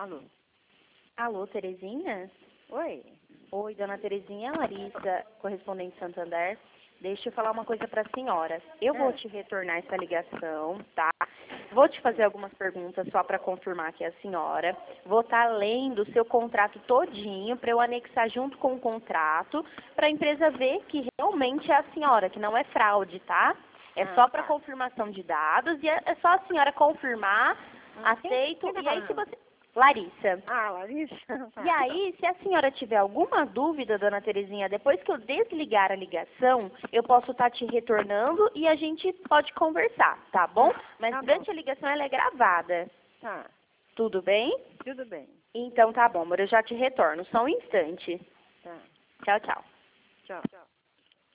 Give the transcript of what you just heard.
Alô? Alô, Terezinha? Oi. Oi, dona Terezinha, Larissa, correspondente Santander. Deixa eu falar uma coisa para a senhora. Eu vou te retornar essa ligação, tá? Vou te fazer algumas perguntas só para confirmar que é a senhora. Vou estar lendo o seu contrato todinho para eu anexar junto com o contrato para a empresa ver que realmente é a senhora, que não é fraude, tá? É só para confirmação de dados e é só a senhora confirmar, aceito, quem tá e aí se falando? você... Larissa. Ah, Larissa. E aí, se a senhora tiver alguma dúvida, dona Terezinha, depois que eu desligar a ligação, eu posso estar te retornando e a gente pode conversar, tá bom? Mas Tá durante bom. a ligação ela é gravada. Tá, Tudo bem? tudo bem. Então tá bom, amor, eu já te retorno. Só um instante. Tá. Tchau, tchau. Tchau. Tchau.